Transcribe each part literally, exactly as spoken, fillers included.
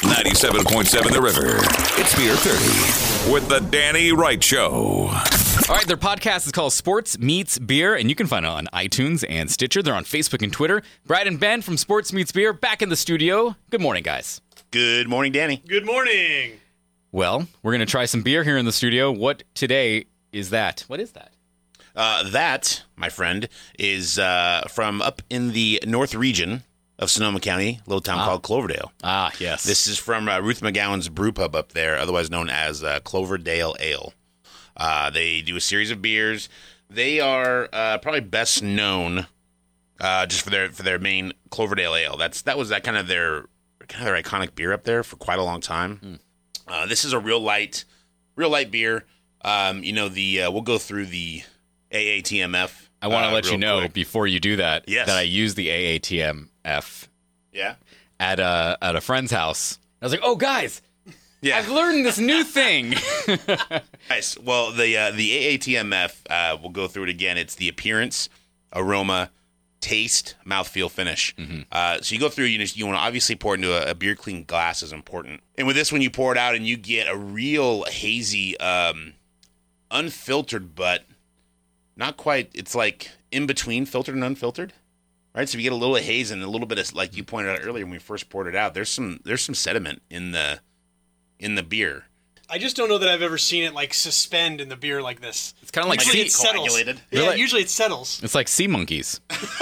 ninety-seven point seven The River. It's Beer thirty with the Danny Wright Show. All right, their podcast is called Sports Meets Beer, and you can find it on iTunes and Stitcher. They're on Facebook and Twitter. Brad and Ben from Sports Meets Beer back in the studio. Good morning, guys. Good morning, Danny. Good morning. Well, we're going to try some beer here in the studio. What today is that? What is that? Uh, that, my friend, is uh, from up in the north region of Sonoma County, a little town Ah. called Cloverdale. Ah, yes. This is from uh, Ruth McGowan's Brew Pub up there, otherwise known as uh, Cloverdale Ale. Uh, they do a series of beers. They are uh, probably best known uh, just for their for their main Cloverdale Ale. That's that was that kind of their kind of their iconic beer up there for quite a long time. Mm. Uh, this is a real light, real light beer. Um, you know the uh, we'll go through the A A T M F. I want to uh, let you real know quick. before you do that Yes. that I used the A A T M F Yeah. at a, at a friend's house. I was like, oh, guys, Yeah. I've learned this new thing. Nice. Well, the uh, the A A T M F, uh, we'll go through it again. It's the appearance, aroma, taste, mouthfeel, finish. Mm-hmm. Uh, so you go through, you know, you want to obviously pour it into a, a beer clean glass is important. And with this one, you pour it out and you get a real hazy, um, unfiltered, but not quite, it's like in between filtered and unfiltered. Right? So you get a little haze and a little bit of, like you pointed out earlier when we first poured it out, there's some there's some sediment in the in the beer. I just don't know that I've ever seen it like suspend in the beer like this. It's kind of like Usually sea, it settles. coagulated. Yeah, Really? usually it settles. it's like sea monkeys.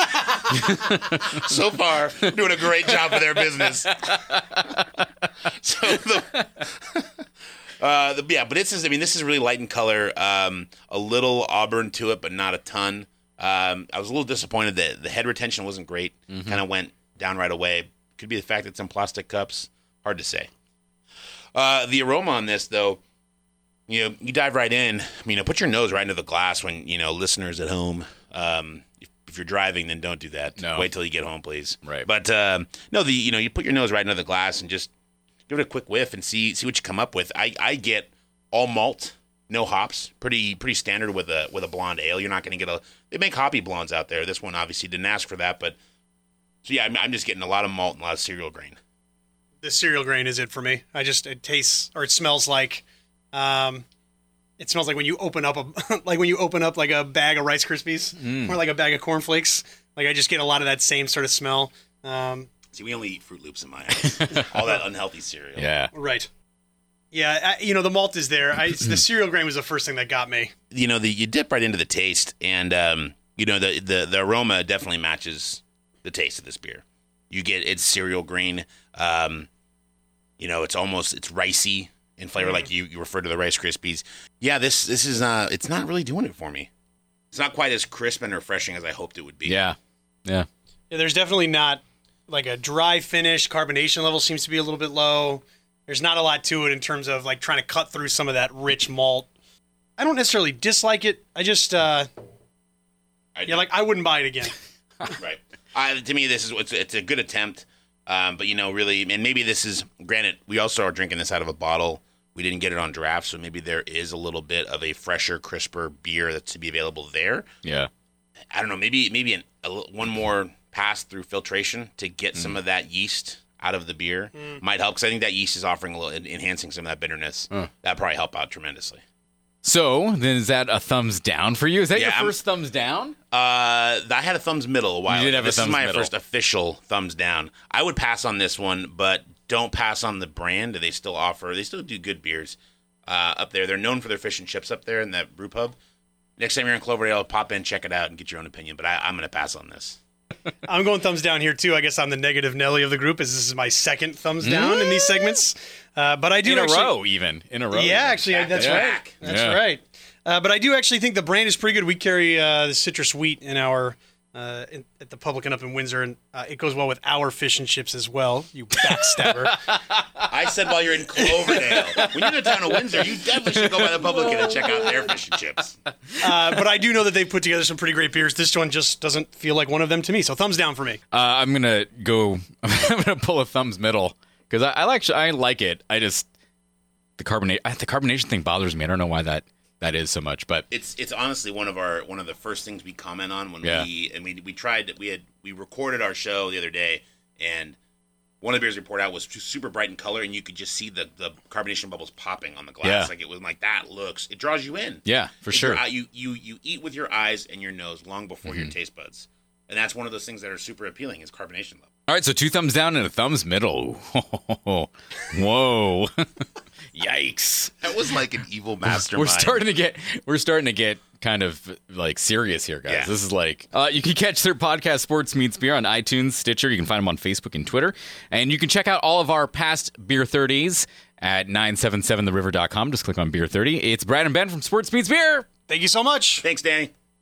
So far, doing a great job of their business. So the, uh, the yeah, but this is I mean this is really light in color, um, a little auburn to it, but not a ton. Um, I was a little disappointed that the head retention wasn't great. Mm-hmm. Kind of went down right away. Could be the fact that it's in plastic cups. Hard to say. Uh, the aroma on this, though, you know, you dive right in. I mean, you know, put your nose right into the glass when, you know, listeners at home, um, if, if you're driving, then don't do that. No. Wait till you get home, please. Right. But, um, no, the you know, you put your nose right into the glass and just give it a quick whiff and see see what you come up with. I, I get all malt, no hops. Pretty pretty standard with a with a blonde ale. You're not going to get a – they make hoppy blondes out there. This one obviously didn't ask for that. But, so, yeah, I'm, I'm just getting a lot of malt and a lot of cereal grain. The cereal grain is it for me. I just it tastes or it smells like, um, it smells like when you open up a like when you open up like a bag of Rice Krispies Mm. or like a bag of cornflakes. Like I just get a lot of that same sort of smell. Um, See, we only eat Fruit Loops in my house. All that unhealthy cereal. Yeah. right. Yeah, I, you know the malt is there. I, the cereal grain was the first thing that got me. You know, the you dip right into the taste, and um, you know the, the the aroma definitely matches the taste of this beer. You get it's cereal grain. Um, you know, it's almost it's ricey in flavor, like you, you referred to the Rice Krispies. Yeah, this this is uh, it's not really doing it for me. It's not quite as crisp and refreshing as I hoped it would be. Yeah. Yeah. Yeah, there's definitely not like a dry finish. Carbonation level seems to be a little bit low. There's not a lot to it in terms of like trying to cut through some of that rich malt. I don't necessarily dislike it. I just, uh, I, yeah, like I wouldn't buy it again. right. Uh, to me, this is it's, it's a good attempt. Um, but, you know, really, and maybe this is, granted, we also are drinking this out of a bottle. We didn't get it on draft, so maybe there is a little bit of a fresher, crisper beer that's to be available there. Yeah. I don't know, maybe maybe an, a, li- one more pass through filtration to get some of that yeast out of the beer might help, because I think that yeast is offering a little, enhancing some of that bitterness. Huh. That'd probably help out tremendously. So, then is that a thumbs down for you? Is that Yeah, your I'm- first thumbs down? Uh, I had a thumbs middle a while You did ago. have a This thumbs is my middle. first official thumbs down. I would pass on this one, but don't pass on the brand. They still offer, they still do good beers uh, up there. They're known for their fish and chips up there in that brew pub. Next time you're in Cloverdale, pop in, check it out, and get your own opinion. But I, I'm going to pass on this. I'm going thumbs down here too. I guess I'm the negative Nelly of the group, as this is my second thumbs down in these segments. Uh, but I do In a actually, row, even. In a row. Yeah, even. actually, Back that's to right. back. That's Yeah. right. Uh, but I do actually think the brand is pretty good. We carry uh, the citrus wheat in our uh, in, at the Publican up in Windsor, and uh, it goes well with our fish and chips as well. You backstabber. I said while you're in Cloverdale. When you're in the town of Windsor, you definitely should go by the Publican and check out their fish and chips. Uh, but I do know that they've put together some pretty great beers. This one just doesn't feel like one of them to me. So thumbs down for me. Uh, I'm gonna go. I'm gonna pull a thumbs middle because I, I like. I like it. I just the carbonate. The carbonation thing bothers me. I don't know why that that is so much, but It's it's honestly one of our one of the first things we comment on when Yeah. we and we we tried we had we recorded our show the other day, and one of the beers we poured out was super bright in color, and you could just see the, the carbonation bubbles popping on the glass. Yeah. Like it was like that looks. It draws you in. Yeah, for It's sure. your eye- you you you eat with your eyes and your nose long before Mm-hmm. your taste buds, and that's one of those things that are super appealing is carbonation level. All right, so two thumbs down and a thumbs middle. Whoa. Yikes. That was like an evil mastermind. We're starting to get we're starting to get kind of like serious here, guys. Yeah. This is like uh, you can catch their podcast Sports Meets Beer on iTunes, Stitcher. You can find them on Facebook and Twitter, and you can check out all of our past Beer thirties at nine seven seven the river dot com. Just click on Beer thirty. It's Brad and Ben from Sports Meets Beer. Thank you so much. Thanks, Danny.